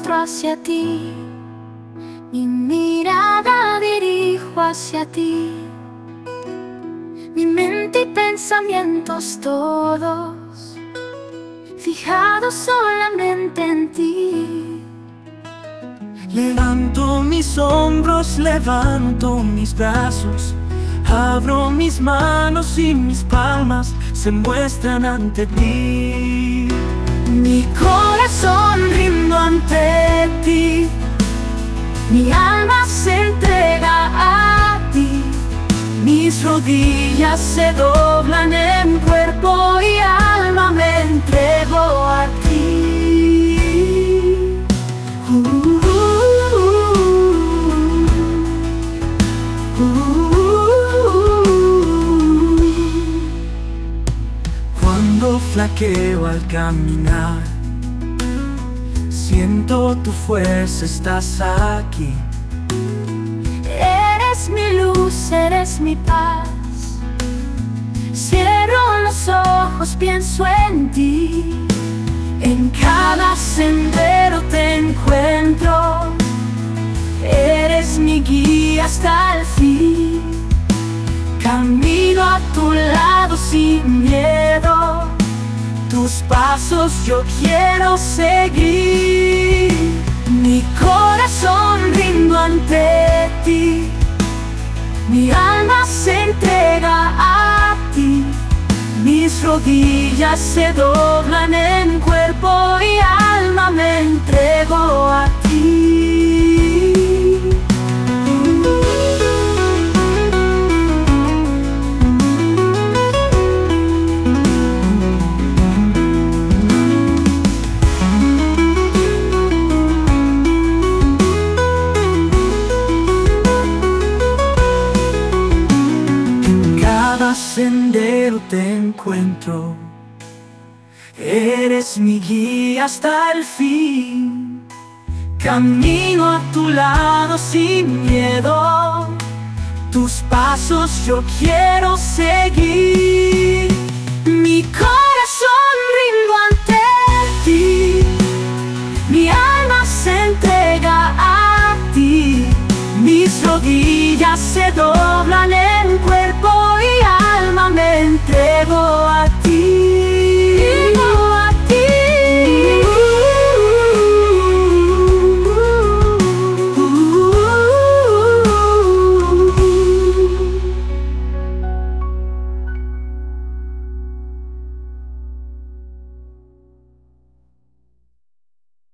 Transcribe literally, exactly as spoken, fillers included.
rostro hacia ti, mi mirada dirijo hacia ti, mi mente y pensamientos todos fijados solamente en ti. Levanto mis hombros, levanto mis brazos, abro mis manos y mis palmas se muestran ante ti. Mi corazón rindo ante ti, mi alma se entrega a ti, mis rodillas se doblan en cuerpo y alma me entrego a ti. Uh, uh, uh, uh, uh. Cuando flaqueo al caminar, siento tu fuerza, estás aquí. Eres mi luz, eres mi paz. Cierro los ojos, pienso en ti. En cada sendero te encuentro. Eres mi guía hasta el fin. Camino a tu lado sin miedo. Tus pasos yo quiero seguir. Mi corazón rindo ante ti, mi alma se entrega a ti, mis rodillas se doblan en cuerpo y alma me entrego a ti. Sendero te encuentro, eres mi guía hasta el fin. Camino a tu lado sin miedo, tus pasos yo quiero seguir. Mi corazón rindo ante ti, mi alma se entrega a ti, mis rodillas se doblan en cuerpo y alma me entrego a ti.